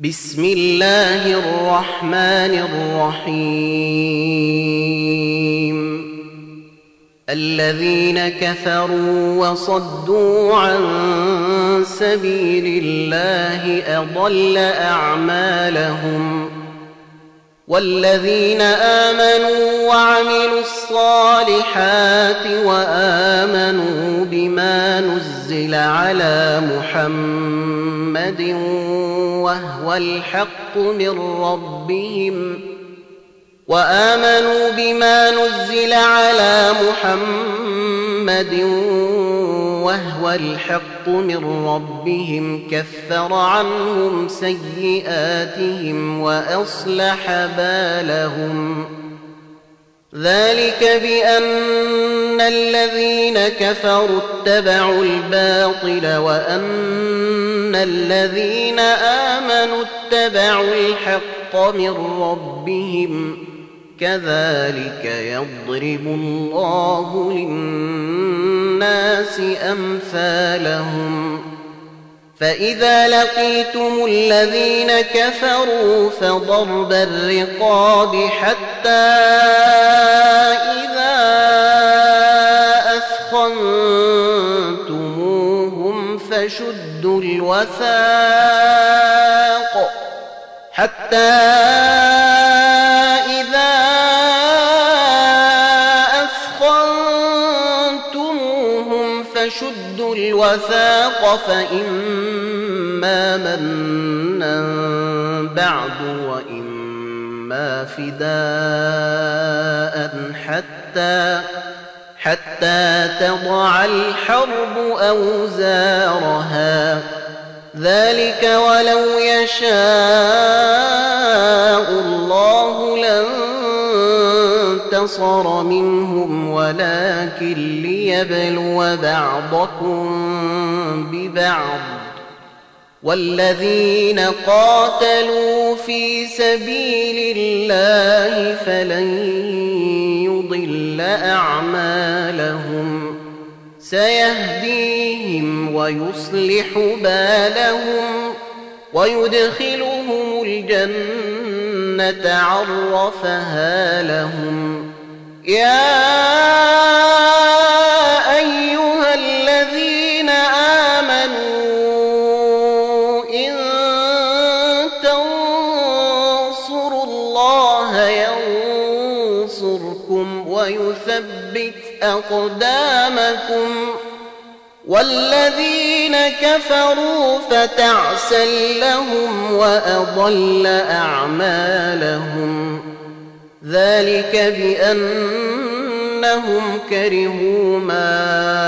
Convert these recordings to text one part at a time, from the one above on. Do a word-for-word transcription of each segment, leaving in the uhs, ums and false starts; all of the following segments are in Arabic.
بسم الله الرحمن الرحيم الذين كفروا وصدوا عن سبيل الله أضل أعمالهم والذين آمنوا وعملوا الصالحات وآمنوا بما نزل على محمد وهو الحق من ربهم وآمنوا بما نزل على محمد وهو الحق من ربهم كفر عنهم سيئاتهم وأصلح بالهم ذلك بأن الذين كفروا اتبعوا الباطل وأن الذين آمنوا اتبعوا الحق من ربهم كذلك يضرب الله للناس أمثالهم فإذا لقيتم الذين كفروا فضرب الرقاب حتى إذا أثخنتموهم فشدوا الوثاق حتى إذا أثخنتموهم فشدوا الوثاق فإما منا بعد وإما فداء حتى حتى تضع الحرب أوزارها ذلك ولو يشاء الله لانتصر منهم ولكن ليبلو بعضكم ببعض والذين قاتلوا في سبيل الله فلن يضل أعمالهم سيهديهم ويصلح بالهم ويدخلهم الجنة عرفها لهم يا أيها الذين آمنوا إن تنصروا الله ينصركم ويثبت أقدامكم والذين كفروا فتعسا لهم وأضل أعمالهم ذلك بأنهم كرهوا ما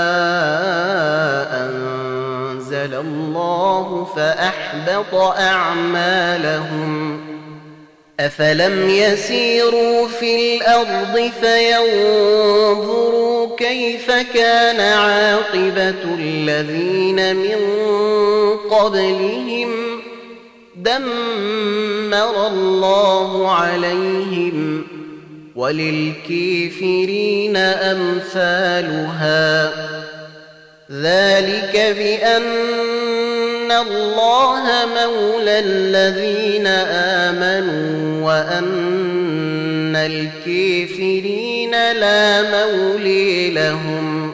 أنزل الله فأحبط أعمالهم أفلم يسيروا في الأرض فينظروا كيف كان عاقبة الذين من قبلهم دمر الله عليهم وللكافرين أمثالها ذلك بأن الله مولى الذين آمنوا وأن الكافرين لا مولي لهم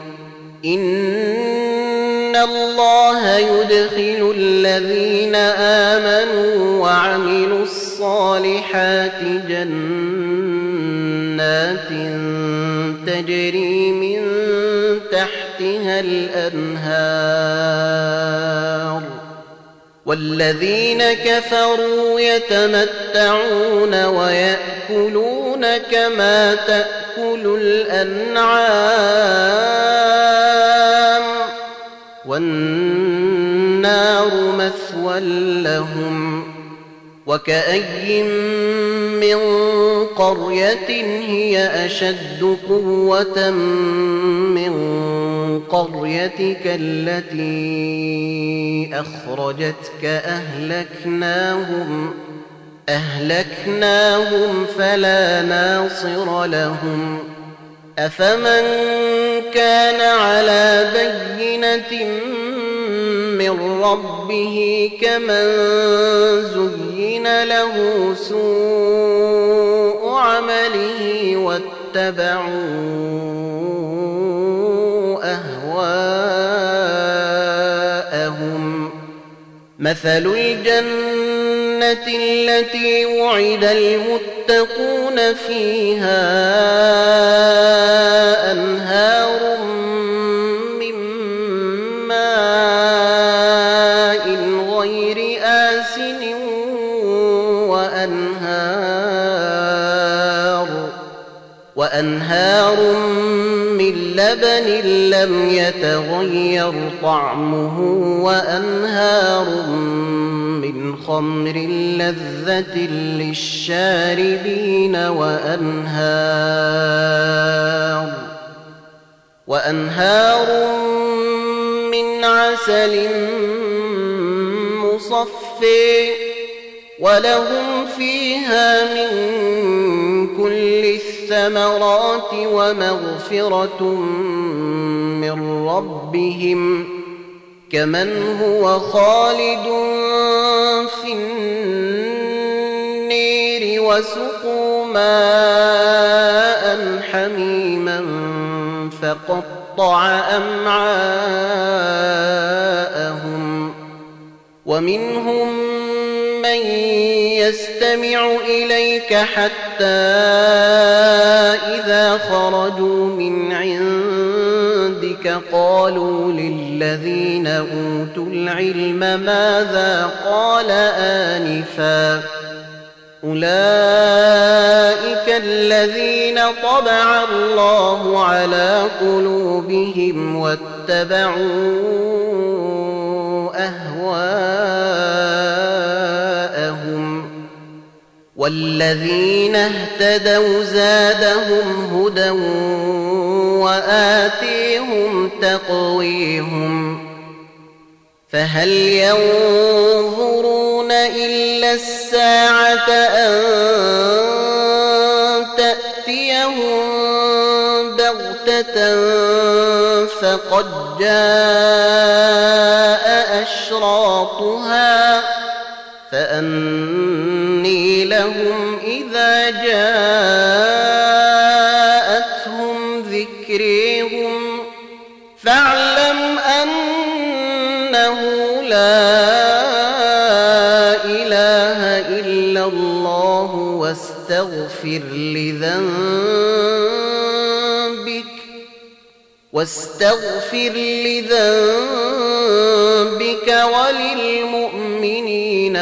إن الله يدخل الذين آمنوا وعملوا الصالحات جنات تجري من تحتها الأنهار والذين كفروا يتمتعون ويأكلون كما تأكل الأنعام والنار مثوى لهم وكأي من قرية هي أشد قوة من قريتك التي أخرجتك أهلكناهم أهلكناهم فلا ناصر لهم أفمن كان على بينة من ربه كمن زين زين له سوء عمله واتبعوا أهواءهم مثل الجنة التي وعد المتقون فيها أنهار من ماء غير آسن وأنهار وأنهار من لبن لم يتغير طعمه وأنهار من خمر لذة للشاربين وأنهار وأنهار من عسل مصفى ولهم فيها من كل الثمرات ومغفرة من ربهم كمن هو خالد في النير وسقوا ماء حميما فقطع أمعاءهم ومنهم من يستمع إليك حتى إذا خرجوا من عندك قالوا للذين أوتوا العلم ماذا قال آنفا أولئك الذين طبع الله على قلوبهم واتبعوا أهواءهم والذين اهتدوا زادهم هدى وآتيهم تقويهم فهل ينظرون إلا الساعة أن تأتيهم بغتة فقد جاء أشراطها فأني لهم إذا جاءتهم ذكريهم فاعلم أنه لا إله إلا الله واستغفر لذنبك واستغفر لذنبك وللمؤمنين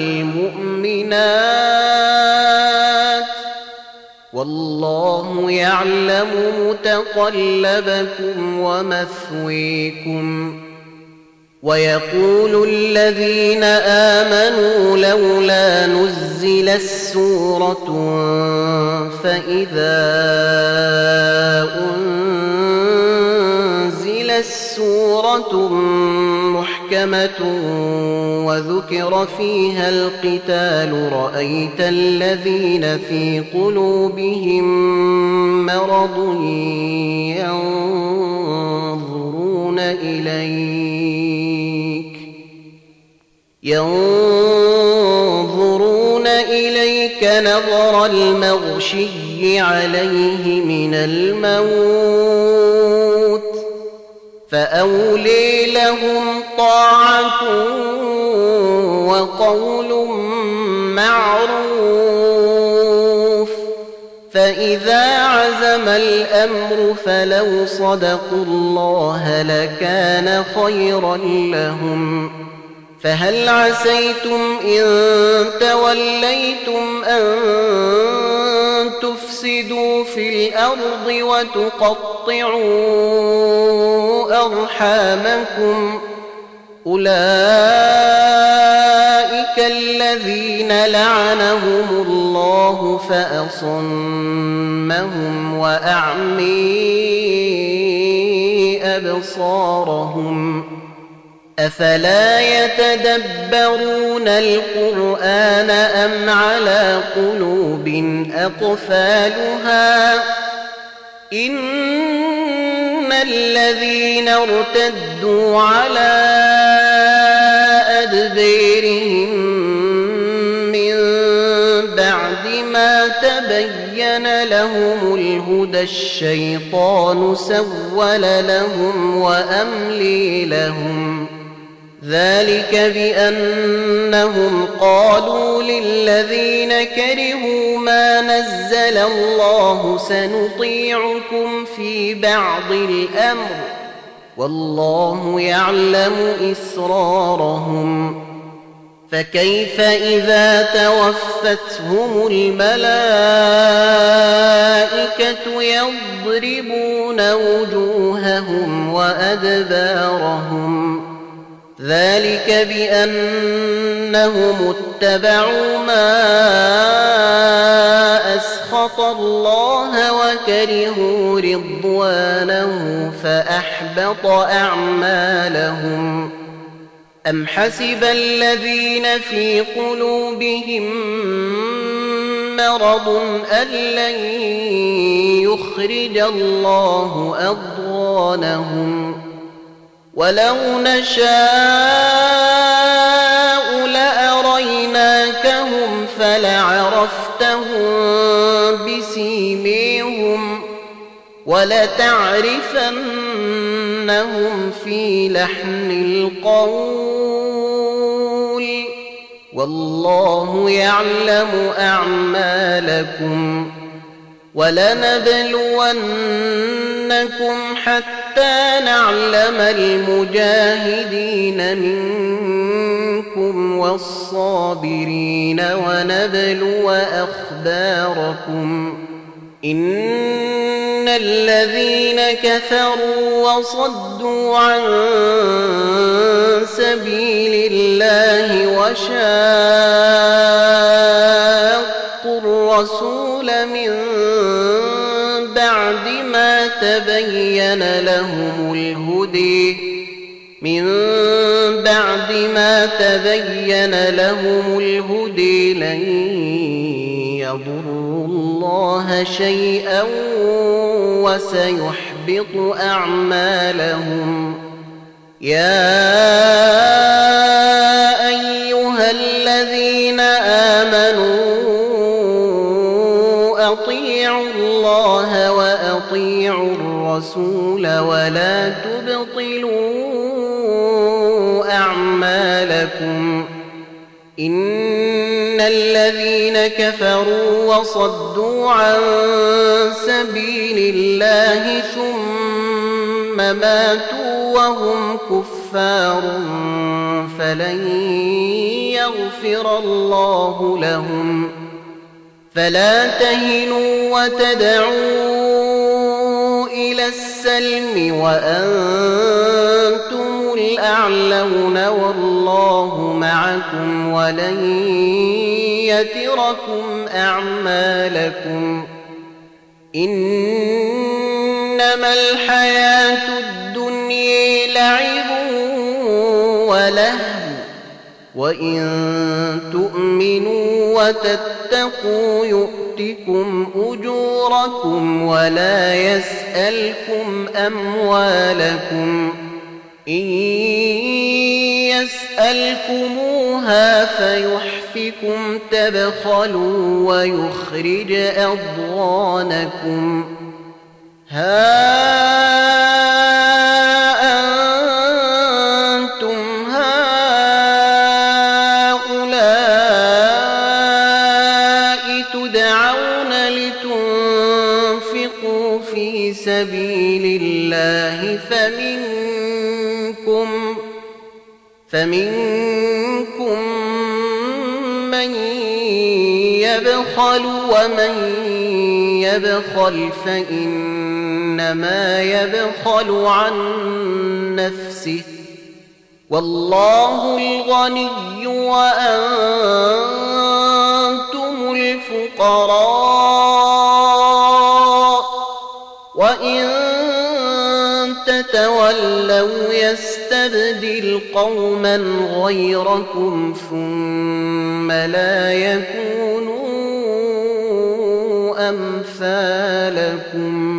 والمؤمنات والله يعلم متقلبكم ومثويكم ويقول الذين آمنوا لولا نزلت سورة فإذا أنزلت سورة محكمة وذكر فيها القتال رأيت الذين في قلوبهم مرض ينظرون إليك ينظرون إليك نظر المغشي عليه من الموت فأولي لهم طاعة وقول معروف فإذا عزم الأمر فلو صدقوا الله لكان خيرا لهم فهل عسيتم إن توليتم أن تفسدوا في الأرض وتقطعوا أرحامكم أولئك الذين لعنهم الله فأصمهم وأعمي أبصارهم أفلا يتدبرون القرآن أم على قلوب أقفالها إن الذين ارتدوا على أدبيرهم من تبين لهم الهدى الشيطان سول لهم وأملي لهم ذلك بأنهم قالوا للذين كرهوا ما نزل الله سنطيعكم في بعض الأمر والله يعلم إسرارهم فكيف إذا توفتهم الملائكة يضربون وجوههم وأدبارهم ذلك بأنهم اتبعوا ما أسخط الله وكرهوا رضوانه فأحبط أعمالهم أم حسب الذين في قلوبهم مرض أن لن يخرج الله أضغانهم ولو نشاء لأريناكهم فلعرفتهم بسيميهم ولتعرفنهم في لحن القول والله يعلم أعمالكم ولنبلونكم حتى نعلم المجاهدين منكم والصابرين ونبلو أخباركم إن الذين كفروا وصدوا عن سبيل الله وشاقوا الرسول من بعد ما تبين لهم الهدى من بعد ما تبين لهم الهدى لن يضروا الله شيئا وسيحبط أعمالهم يا أيها الذين آمنوا أطيعوا الله وأطيعوا الرسول ولا تبطلوا أعمالكم إن الذين كفروا وصدوا عن سبيل الله ثم ماتوا وهم كفار فلن يغفر الله لهم فلا تهنوا وتدعوا إلى السلم وأنتم الأعلون والله معكم ولن يتركم أعمالكم إنما الحياة الدنيا لعب ولهو وإن تؤمنوا وتتقوا يؤتكم أجوركم ولا يسألكم أموالكم إن يسألكموها فيحفكم تبخلوا ويخرج أضغانكم ها أنتم هؤلاء تدعون لتنفقوا في سبيل الله فمنكم فمنكم من يبخل ومن يبخل فإنما يبخل عن نفسه والله الغني وأنتم الفقراء وإن تتولوا يستبدل قوما غيركم ثم لا يكونوا أمثالكم